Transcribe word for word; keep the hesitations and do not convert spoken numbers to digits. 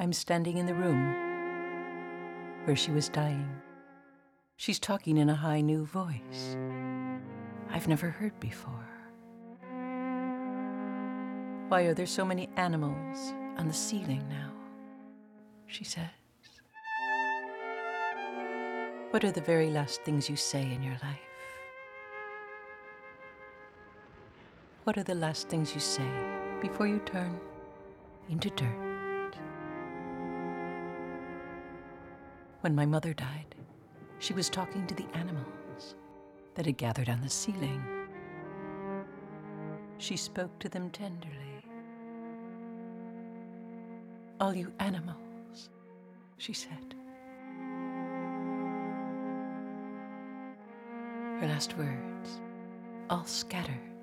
I'm standing in the room where she was dying. She's talking in a high new voice I've never heard before. Why are there so many animals on the ceiling now? She says. What are the very last things you say in your life? What are the last things you say before you turn into dirt? When my mother died, she was talking to the animals that had gathered on the ceiling. She spoke to them tenderly. All you animals, she said. Her last words, all scattered